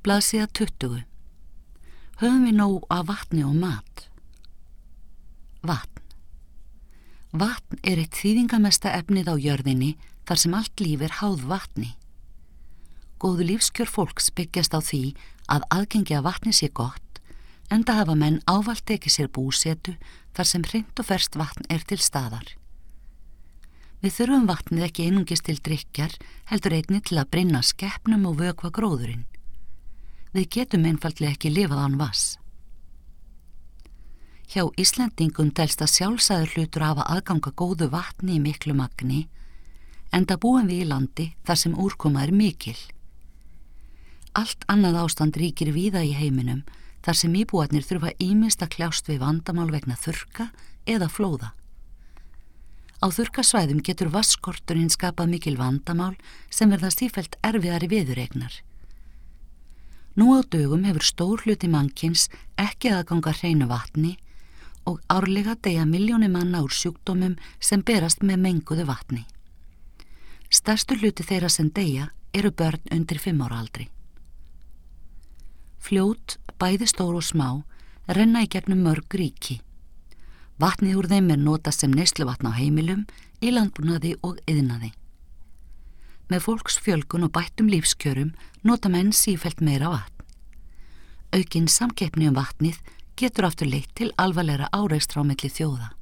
Blaðsíða 20. Höfum við nóg af vatni og mat? Vatn. Vatn er eitt þýðingamesta efnið á jörðinni þar sem allt líf er háð vatni. Góðu lífskjör fólks byggjast á því að aðgengi að vatni sé gott, enda hafa menn ávallt tekið sér búsetu þar sem hreint og ferskt vatn er til staðar. Við þurfum vatnið ekki einungis til drykkjar, heldur einnig til að brynna skepnum og vökva gróðurinn. Við getum einfaldlega ekki lifað án vatns. Hjá Íslendingum telst að sjálfsagður hlutur hafa aðganga góðu vatni í miklu magni, enda búum við í landi þar sem úrkoma er mikil. Allt annað ástand ríkir víða í heiminum þar sem íbúarnir þurfa ýmist að kljást við vandamál vegna þurrka eða flóða. Á þurrkasvæðum getur vatnsskorturinn skapað mikil vandamál sem verða sífellt erfiðari viðureignar. Nú á dögum hefur stór hluti mannkyns ekki aðgang að hreinu vatni og árlega deyja milljónir manna úr sjúkdómum sem berast með menguðu vatni. Stærstur hluti þeirra sem deyja eru börn undir 5 ára aldri. Fljót, bæði stór og smá, renna í gegnum mörg ríki. Vatnið úr þeim er notað sem neysluvatn á heimilum, í landbúnaði og iðnaði. Með fólksfjölgun og bættum lífskjörum nota menn sífellt meira vatn. Aukin samkeppni vatnið getur aftur leitt til alvarlegra árekstra á milli þjóða.